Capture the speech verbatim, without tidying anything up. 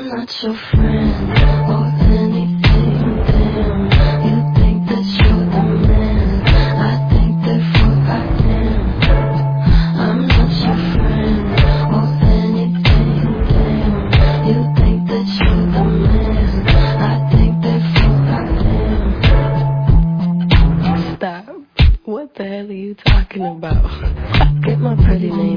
not your friend or anything, damn. You think that you're the man, I think therefore I am. I'm not your friend or anything, damn. You think that you're the man, I think therefore I am. Stop. What the hell are you talking about? Get my pretty name